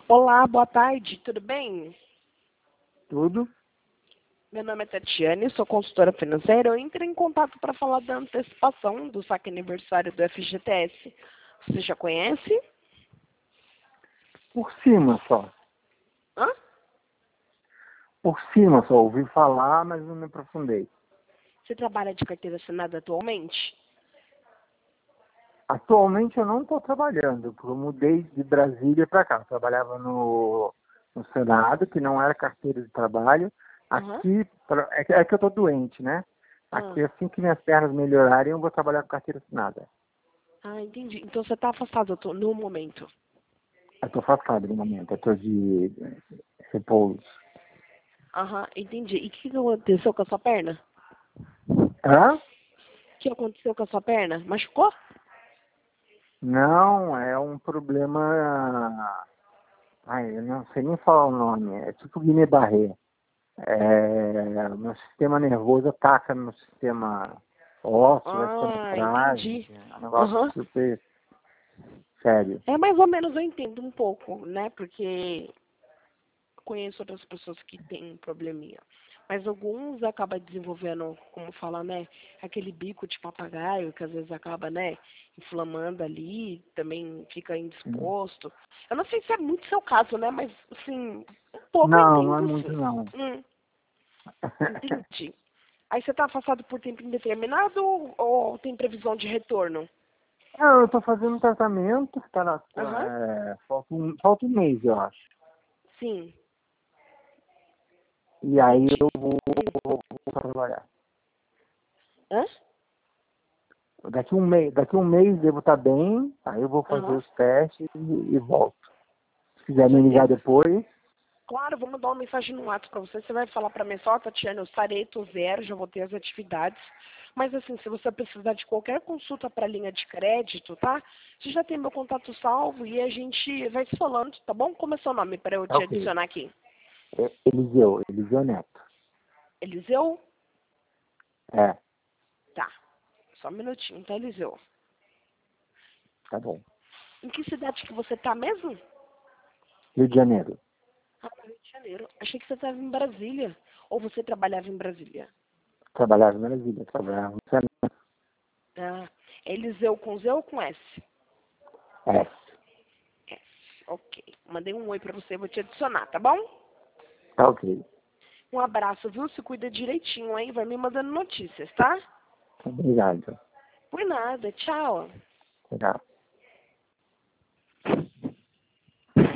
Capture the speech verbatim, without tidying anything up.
Olá, boa tarde, tudo bem? Tudo? Meu nome é Tatiane, sou consultora financeira. Eu entrei em contato para falar da antecipação do saque aniversário do F G T S. Você já conhece? Por cima só. Hã? Por cima só. Ouvi falar, mas não me aprofundei. Você trabalha de carteira assinada atualmente? Atualmente eu não estou trabalhando, porque eu mudei de Brasília para cá. Eu trabalhava no, no Senado, que não era carteira de trabalho. Aham. Aqui, pra- é, que é que eu estou doente, né? Aqui, Ah. assim que minhas pernas melhorarem, eu vou trabalhar com carteira assinada. Ah, entendi. Então você está afastado atu- no momento. Eu estou afastado no momento, eu estou de repouso. Aham, entendi. E o que que aconteceu com a sua perna? Hã? O que aconteceu com a sua perna? Machucou? Não, é um problema. Ai, eu não sei nem falar o nome. É tipo Guillain-Barré. É, o meu sistema nervoso ataca no sistema ósseo, vai ficando Ah, frágil. entendi. É um negócio Aham. super sério. É mais ou menos, eu entendo um pouco, né? Porque conheço outras pessoas que têm um probleminha. Mas alguns acabam desenvolvendo, como fala, né? Aquele bico de papagaio que às vezes acaba, né? Inflamando ali, também fica indisposto. Eu não sei se é muito seu caso, né? Mas, assim, um pouco eu Não, não é entendo, muito sim. não. Hum, entendi. Aí você tá afastado por tempo indeterminado ou, ou tem previsão de retorno? Não, eu tô fazendo um tratamento, tá na, Aham, é, falta, um, falta um mês, eu acho. sim, E aí entendi. eu vou, Hum. vou, vou trabalhar. Hã? Daqui um mês, daqui um mês devo estar bem, aí eu vou fazer Aham, os testes e, e volto. Se com quiser me ligar certeza. depois, Claro, vou mandar uma mensagem no WhatsApp para você. Você vai falar para mim só, Tatiana, eu estarei, tô zero, já vou ter as atividades. Mas assim, se você precisar de qualquer consulta para linha de crédito, tá? Você já tem meu contato salvo e a gente vai se falando, tá bom? Como é seu nome para eu tá te ok. adicionar aqui? É Eliseu, Eliseu Neto. Eliseu? É, Tá. Só um minutinho, tá, Eliseu? tá bom. Em que cidade que você tá mesmo? Rio de Janeiro. Ah, no Rio de Janeiro. Achei que você estava em Brasília. Ou você trabalhava em Brasília? Trabalhava em Brasília, trabalhava no Senado. Ah, Eliseu com Z ou com S? É, S, ok. Mandei um oi pra você, vou te adicionar, tá bom? tá ok. Um abraço, viu? Se cuida direitinho, hein? Vai me mandando notícias, tá? Obrigado. Por nada, tchau. Obrigado.